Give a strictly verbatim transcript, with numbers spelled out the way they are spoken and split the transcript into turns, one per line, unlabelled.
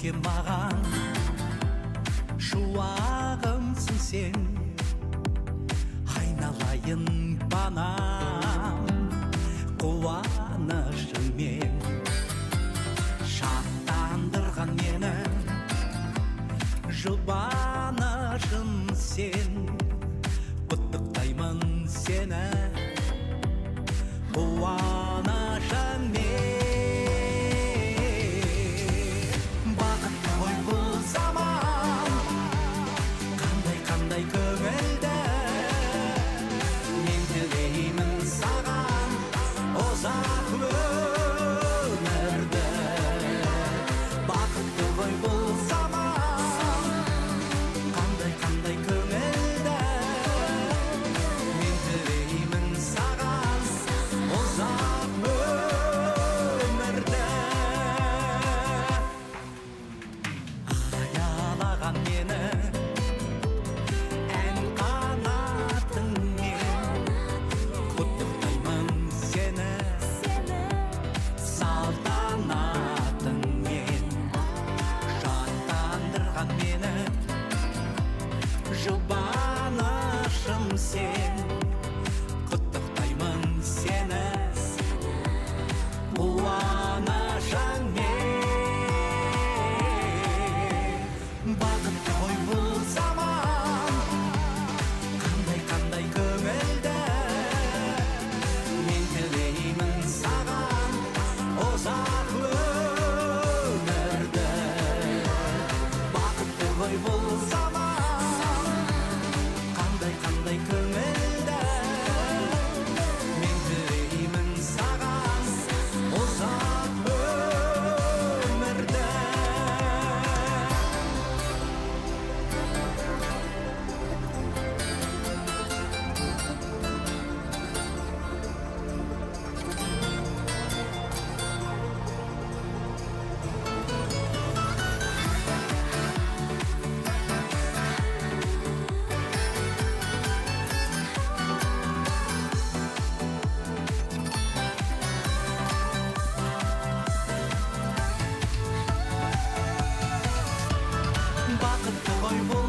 өткен маған шуағымсың сен, айналайын панам қуанышыңмен. Шаттандырған мені жұбанышым сен, құттықтаймын сені қуанышыңмен. Бақытты ғой бұл заман, қандай-қандай көңілді, мен тілеймін саған ұзақ өмірді. Бақытты ғой бұл заман, қандай-қандай көңілді, мен тілеймін саған ұзақ өмірді. Аялаған мені ән қанатыңмен, құттықтаймын сені салтанатыңмен. Шаттандырған мені жұбанышым сен, құттықтаймын сені қуанышыңмен. Бақытты ғой бұл заман, қандай-қандай көңілді, мен тілеймін саған ұзақ өмірді. Бақытты ғой бұл заман, қандай-қандай көңілді, мен тілеймін саған ұзақ өмірді. Бақытты ғой бұл